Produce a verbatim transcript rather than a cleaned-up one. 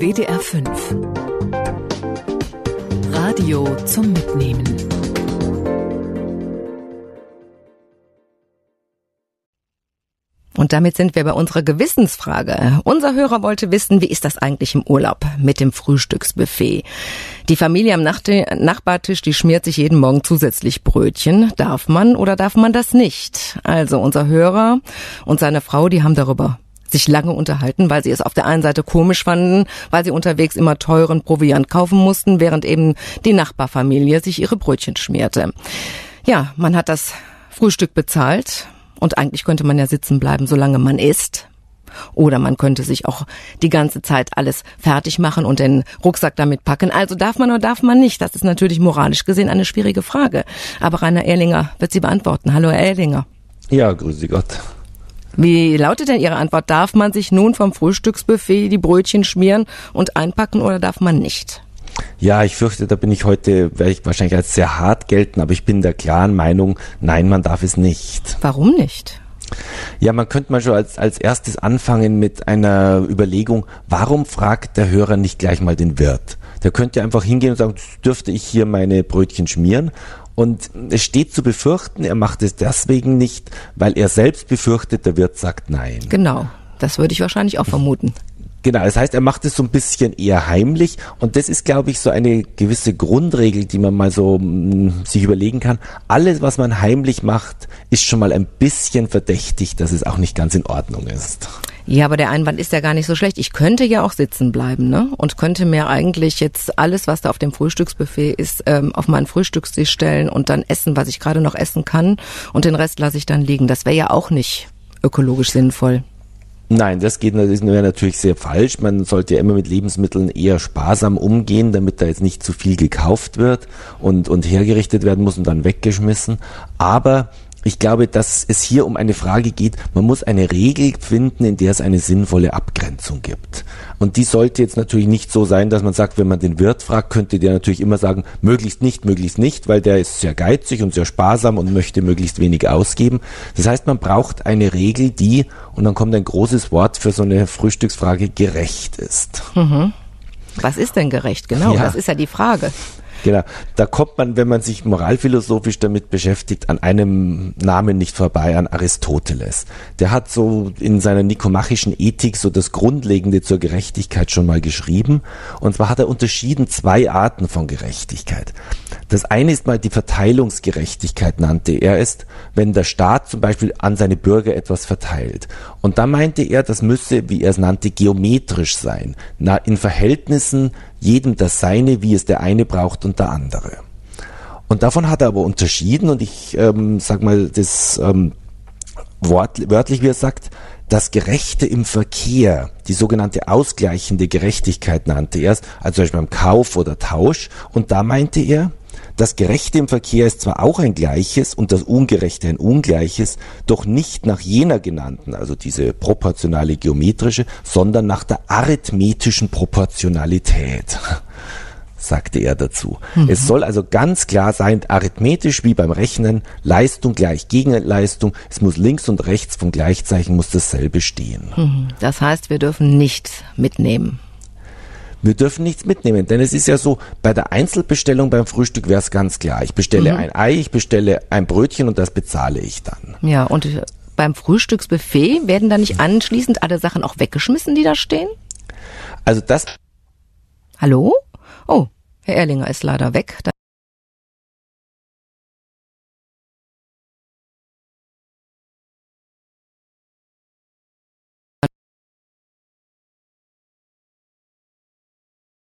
W D R fünf. Radio zum Mitnehmen. Und damit sind wir bei unserer Gewissensfrage. Unser Hörer wollte wissen, wie ist das eigentlich im Urlaub mit dem Frühstücksbuffet? Die Familie am Nach- Nachbartisch, die schmiert sich jeden Morgen zusätzlich Brötchen. Darf man oder darf man das nicht? Also unser Hörer und seine Frau, die haben darüber sich lange unterhalten, weil sie es auf der einen Seite komisch fanden, weil sie unterwegs immer teuren Proviant kaufen mussten, während eben die Nachbarfamilie sich ihre Brötchen schmierte. Ja, man hat das Frühstück bezahlt. Und eigentlich könnte man ja sitzen bleiben, solange man isst. Oder man könnte sich auch die ganze Zeit alles fertig machen und den Rucksack damit packen. Also darf man oder darf man nicht? Das ist natürlich moralisch gesehen eine schwierige Frage. Aber Rainer Ehrlinger wird sie beantworten. Hallo, Herr Ehrlinger. Ja, grüße Gott. Wie lautet denn Ihre Antwort? Darf man sich nun vom Frühstücksbuffet die Brötchen schmieren und einpacken oder darf man nicht? Ja, ich fürchte, da bin ich heute, werde ich wahrscheinlich als sehr hart gelten, aber ich bin der klaren Meinung, nein, man darf es nicht. Warum nicht? Ja, man könnte mal schon als, als erstes anfangen mit einer Überlegung, warum fragt der Hörer nicht gleich mal den Wirt? Der könnte ja einfach hingehen und sagen, dürfte ich hier meine Brötchen schmieren? Und es steht zu befürchten, er macht es deswegen nicht, weil er selbst befürchtet, der Wirt sagt nein. Genau, das würde ich wahrscheinlich auch vermuten. Genau, das heißt, er macht es so ein bisschen eher heimlich und das ist, glaube ich, so eine gewisse Grundregel, die man mal so mh, sich überlegen kann. Alles, was man heimlich macht, ist schon mal ein bisschen verdächtig, dass es auch nicht ganz in Ordnung ist. Ja, aber der Einwand ist ja gar nicht so schlecht. Ich könnte ja auch sitzen bleiben, ne? Und könnte mir eigentlich jetzt alles, was da auf dem Frühstücksbuffet ist, ähm, auf meinen Frühstückstisch stellen und dann essen, was ich gerade noch essen kann und den Rest lasse ich dann liegen. Das wäre ja auch nicht ökologisch sinnvoll. Nein, das geht das wäre natürlich sehr falsch. Man sollte ja immer mit Lebensmitteln eher sparsam umgehen, damit da jetzt nicht zu viel gekauft wird und, und hergerichtet werden muss und dann weggeschmissen. Aber ich glaube, dass es hier um eine Frage geht, man muss eine Regel finden, in der es eine sinnvolle Abgrenzung gibt. Und die sollte jetzt natürlich nicht so sein, dass man sagt, wenn man den Wirt fragt, könnte der natürlich immer sagen, möglichst nicht, möglichst nicht, weil der ist sehr geizig und sehr sparsam und möchte möglichst wenig ausgeben. Das heißt, man braucht eine Regel, die, und dann kommt ein großes Wort für so eine Frühstücksfrage, gerecht ist. Mhm. Was ist denn gerecht? Genau, ja. Das ist ja die Frage. Genau, da kommt man, wenn man sich moralphilosophisch damit beschäftigt, an einem Namen nicht vorbei, an Aristoteles. Der hat so in seiner nikomachischen Ethik so das Grundlegende zur Gerechtigkeit schon mal geschrieben. Und zwar hat er unterschieden zwei Arten von Gerechtigkeit. Das eine ist mal die Verteilungsgerechtigkeit, nannte er es, wenn der Staat zum Beispiel an seine Bürger etwas verteilt. Und da meinte er, das müsse, wie er es nannte, geometrisch sein, na, in Verhältnissen jedem das Seine, wie es der eine braucht und der andere. Und davon hat er aber unterschieden, und ich ähm, sag mal das ähm, wort, wörtlich, wie er sagt, das Gerechte im Verkehr, die sogenannte ausgleichende Gerechtigkeit nannte er es, also zum Beispiel beim Kauf oder Tausch. Und da meinte er, das Gerechte im Verkehr ist zwar auch ein Gleiches und das Ungerechte ein Ungleiches, doch nicht nach jener genannten, also diese proportionale geometrische, sondern nach der arithmetischen Proportionalität, sagte er dazu. Mhm. Es soll also ganz klar sein, arithmetisch wie beim Rechnen, Leistung gleich Gegenleistung, es muss links und rechts vom Gleichzeichen muss dasselbe stehen. Mhm. Das heißt, wir dürfen nichts mitnehmen. Wir dürfen nichts mitnehmen, denn es ist ja so, bei der Einzelbestellung beim Frühstück wäre es ganz klar. Ich bestelle mhm. ein Ei, ich bestelle ein Brötchen und das bezahle ich dann. Ja, und beim Frühstücksbuffet werden da nicht anschließend alle Sachen auch weggeschmissen, die da stehen? Also das... Hallo? Oh, Herr Ehrlinger ist leider weg.